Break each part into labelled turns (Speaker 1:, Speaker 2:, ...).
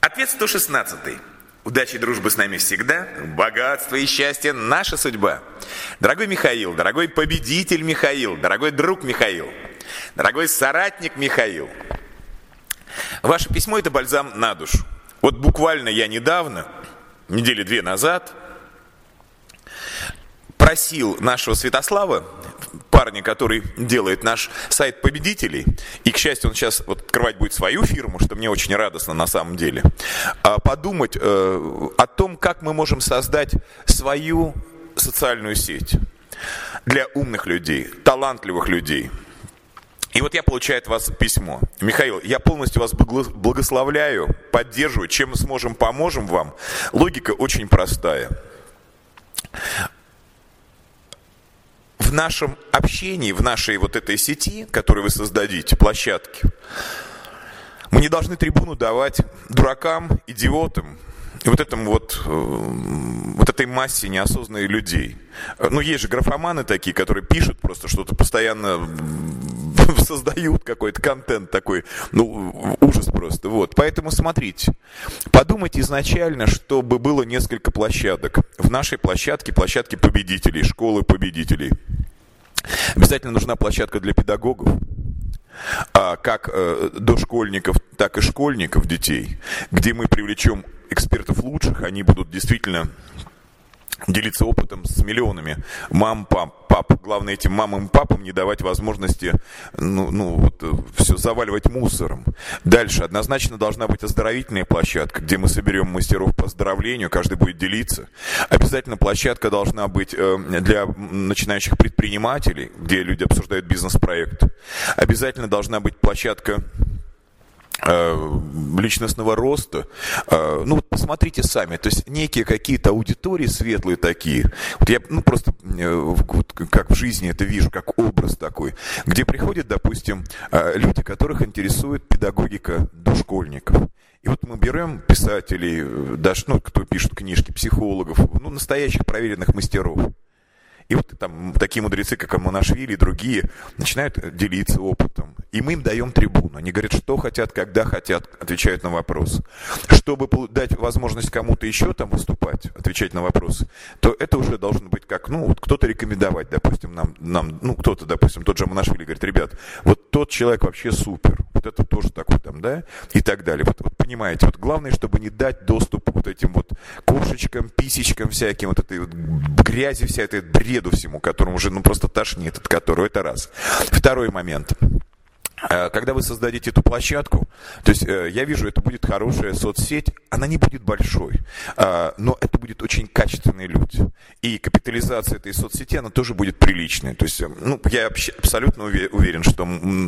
Speaker 1: Ответ 116. Удачи и дружбы с нами всегда, богатство и счастье – наша судьба. Дорогой Михаил, дорогой победитель Михаил, дорогой друг Михаил, дорогой соратник Михаил. Ваше письмо – это бальзам на душу. Вот буквально я недавно, недели 2 назад, просил нашего Святослава, парня, который делает наш сайт победителей, и, к счастью, он сейчас вот открывать будет свою фирму, что мне очень радостно на самом деле, подумать о том, как мы можем создать свою социальную сеть для умных людей, талантливых людей. И вот я получаю от вас письмо. Михаил, я полностью вас благословляю, поддерживаю, чем мы сможем, поможем вам. Логика очень простая. В нашем общении, в нашей вот этой сети, которую вы создадите, площадке, мы не должны трибуну давать дуракам, идиотам, и вот этой массе неосознанных людей. Ну, есть же графоманы такие, которые пишут просто что-то постоянно, создают какой-то контент такой, ну, ужас просто. Вот. Поэтому смотрите, подумайте изначально, чтобы было несколько площадок. В нашей площадке победителей, школы победителей. Обязательно нужна площадка для педагогов, как дошкольников, так и школьников, детей, где мы привлечем экспертов лучших, они будут действительно делиться опытом с миллионами мам, пап. Главное, этим мамам и папам не давать возможности все заваливать мусором. Дальше однозначно должна быть оздоровительная площадка, где мы соберем мастеров по оздоровлению, каждый будет делиться. Обязательно площадка должна быть для начинающих предпринимателей, где люди обсуждают бизнес-проект. Обязательно должна быть площадка личностного роста. Ну, вот посмотрите сами, то есть некие какие-то аудитории светлые такие. Вот я просто как в жизни это вижу, как образ такой, где приходят, допустим, люди, которых интересует педагогика дошкольников. И вот мы берем писателей, даже, кто пишет книжки, психологов, настоящих проверенных мастеров. И вот там такие мудрецы, как Амонашвили и другие, начинают делиться опытом. И мы им даем трибуну. Они говорят, что хотят, когда хотят, отвечают на вопрос. Чтобы дать возможность кому-то еще там выступать, отвечать на вопросы, то это уже должно быть как, кто-то рекомендовать, допустим, нам, кто-то, допустим, тот же Амонашвили говорит, ребят, вот тот человек вообще супер, вот это тоже такой там, да, и так далее. Вот понимаете, вот главное, чтобы не дать доступ вот этим вот кошечкам, писечкам всяким, вот этой вот грязи, вся этой бреду всему, которому уже просто тошнит от которого. Это раз. Второй момент. Когда вы создадите эту площадку, то есть я вижу, это будет хорошая соцсеть, она не будет большой, но это будет очень качественные люди. И капитализация этой соцсети, она тоже будет приличной. То есть, я абсолютно уверен, что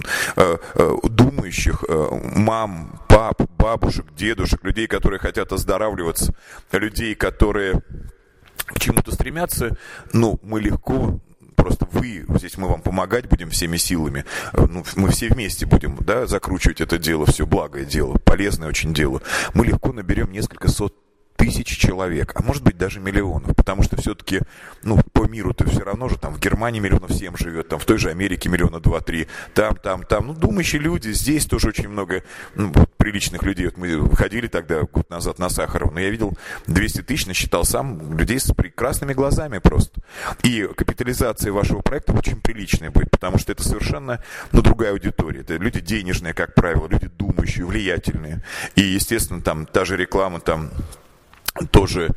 Speaker 1: думающих мам, пап, бабушек, дедушек, людей, которые хотят оздоравливаться, людей, которые к чему-то стремятся, мы легко... Просто здесь мы вам помогать будем всеми силами. Мы все вместе будем, закручивать это дело, все благое дело, полезное очень дело. Мы легко наберем несколько сот тысяч человек, а может быть даже миллионов, потому что все-таки, по миру-то все равно же, там в Германии 7 миллионов живет, там в той же Америке 2-3 миллиона, там, думающие люди, здесь тоже очень много приличных людей. Вот мы ходили тогда, год назад на Сахарова, но я видел 200 тысяч, насчитал сам людей с прекрасными глазами просто. И капитализация вашего проекта очень приличная будет, потому что это совершенно, другая аудитория. Это люди денежные, как правило, люди думающие, влиятельные. И, естественно, там та же реклама, там тоже,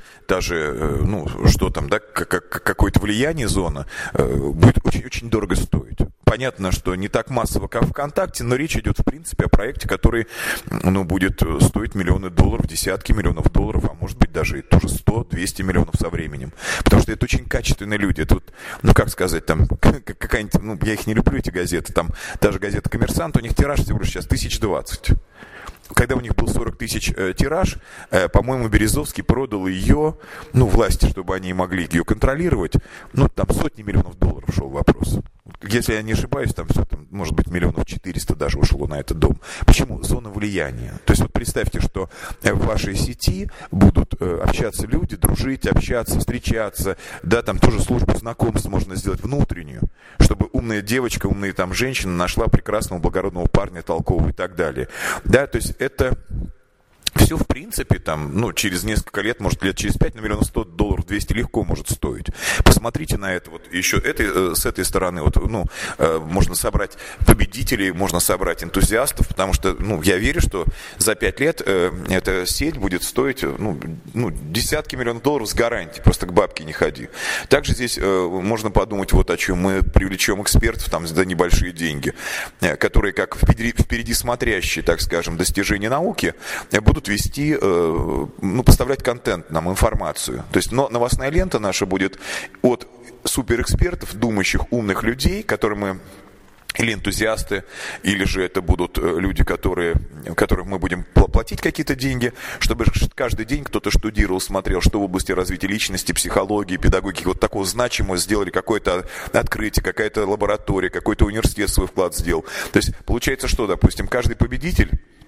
Speaker 1: что там, какое-то влияние зона будет очень-очень дорого стоить. Понятно, что не так массово, как ВКонтакте, но речь идет, в принципе, о проекте, который, будет стоить миллионы долларов, десятки миллионов долларов, а может быть даже и тоже 100-200 миллионов со временем. Потому что это очень качественные люди. Это как сказать, там, какая-нибудь, я их не люблю, эти газеты, там, даже газета «Коммерсант», у них тираж всего лишь сейчас 1020. Когда у них был 40 тысяч тираж, по-моему, Березовский продал ее, власти, чтобы они могли ее контролировать, там сотни миллионов долларов шел вопрос. Если я не ошибаюсь, там все, может быть, 400 даже ушло на этот дом. Почему? Зона влияния. То есть вот представьте, что в вашей сети будут общаться люди, дружить, общаться, встречаться, там тоже службу знакомств можно сделать внутреннюю, чтобы умная девочка, умная там женщина нашла прекрасного, благородного парня, толкового и так далее. То есть это все, в принципе, там, через несколько лет, может, лет через 5, на $100 $100, $200 легко может стоить. Посмотрите на это, вот еще с этой стороны, можно собрать победителей, можно собрать энтузиастов, потому что, я верю, что за 5 лет эта сеть будет стоить, десятки миллионов долларов с гарантией, просто к бабке не ходи. Также здесь можно подумать вот о чем. Мы привлечем экспертов там за небольшие деньги, которые, как впереди смотрящие, так скажем, достижения науки, будут вести, поставлять контент нам, информацию. То есть, но новостная лента наша будет от суперэкспертов, думающих, умных людей, которым или энтузиасты, или же это будут люди, которым мы будем платить какие-то деньги, чтобы каждый день кто-то штудировал, смотрел, что в области развития личности, психологии, педагогики, вот такого значимого сделали, какое-то открытие, какая-то лаборатория, какой-то университет свой вклад сделал. То есть получается, что, допустим, каждый победитель,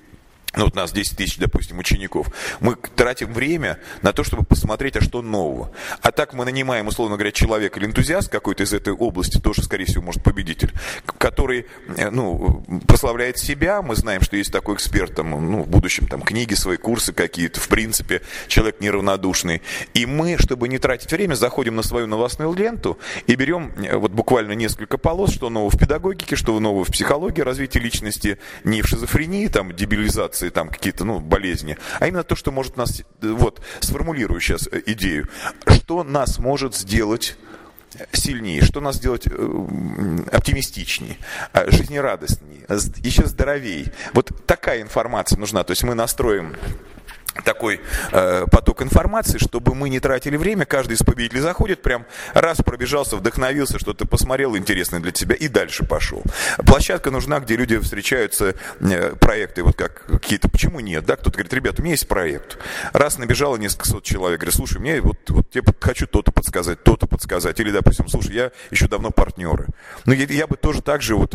Speaker 1: у нас 10 тысяч, допустим, учеников, мы тратим время на то, чтобы посмотреть, а что нового. А так мы нанимаем, условно говоря, человека или энтузиаст какой-то из этой области, тоже, скорее всего, может, победитель, который, прославляет себя. Мы знаем, что есть такой эксперт, в будущем, книги свои, курсы какие-то, в принципе, человек неравнодушный. И мы, чтобы не тратить время, заходим на свою новостную ленту и берем буквально несколько полос, что нового в педагогике, что нового в психологии, развитии личности, не в шизофрении, дебилизации, какие-то, болезни, а именно то, что может нас, сформулирую сейчас идею, что нас может сделать сильнее, что нас сделать оптимистичнее, жизнерадостнее, еще здоровее. Вот такая информация нужна, то есть мы настроим такой поток информации, чтобы мы не тратили время, каждый из победителей заходит, прям раз пробежался, вдохновился, что-то посмотрел интересное для тебя и дальше пошел. Площадка нужна, где люди встречаются, проекты, как какие-то, почему нет, да, кто-то говорит, ребята, у меня есть проект. Раз набежало несколько сот человек, говорит, слушай, мне тебе хочу то-то подсказать, или, допустим, слушай, я еще давно партнеры. Я бы тоже так же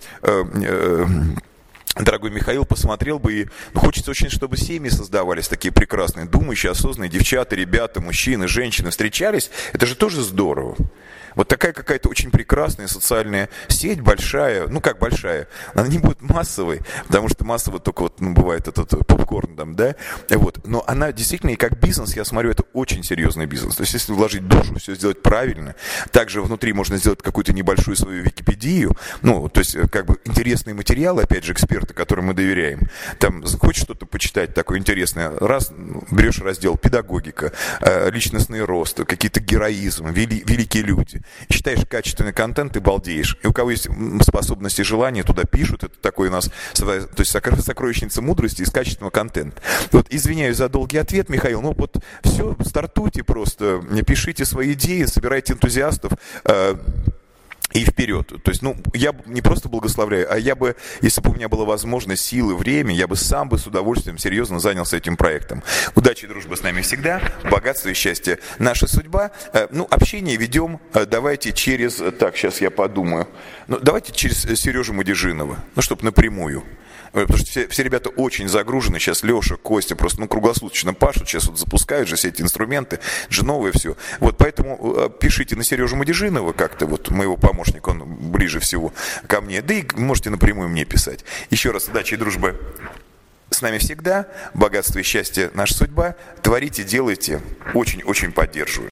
Speaker 1: дорогой Михаил, посмотрел бы и хочется очень, чтобы семьи создавались такие прекрасные, думающие, осознанные девчата, ребята, мужчины, женщины встречались. Это же тоже здорово. Вот такая какая-то очень прекрасная социальная сеть, большая, как большая, она не будет массовой, потому что массово только бывает этот попкорн да, но она действительно и как бизнес, я смотрю, это очень серьезный бизнес. То есть если вложить душу, все сделать правильно, также внутри можно сделать какую-то небольшую свою Википедию, то есть интересные материалы, опять же, эксперты, которым мы доверяем. Хочешь что-то почитать такое интересное, раз берешь раздел педагогика, личностный рост, какие-то героизм, великие люди. Читаешь качественный контент и балдеешь. И у кого есть способности и желания, туда пишут. Это такой у нас, то есть сокровищница мудрости из качественного контента. Извиняюсь за долгий ответ, Михаил. Все, стартуйте просто, пишите свои идеи, собирайте энтузиастов. И вперед. То есть, я не просто благословляю, а я бы, если бы у меня была возможность, силы, время, я бы сам с удовольствием серьезно занялся этим проектом. Удачи и дружбы с нами всегда, богатство и счастье. Наша судьба. Общение ведем, давайте через, сейчас я подумаю, давайте через Сережу Мадежинова, чтобы напрямую. Потому что все ребята очень загружены. Сейчас Леша, Костя просто круглосуточно пашут. Сейчас запускают же все эти инструменты. Это же новое все. Поэтому пишите на Сережу Мадежинова как-то. Моего помощника, он ближе всего ко мне. Да и можете напрямую мне писать. Еще раз, удачи и дружбы с нами всегда. Богатство и счастье наша судьба. Творите, делайте. Очень-очень поддерживаю.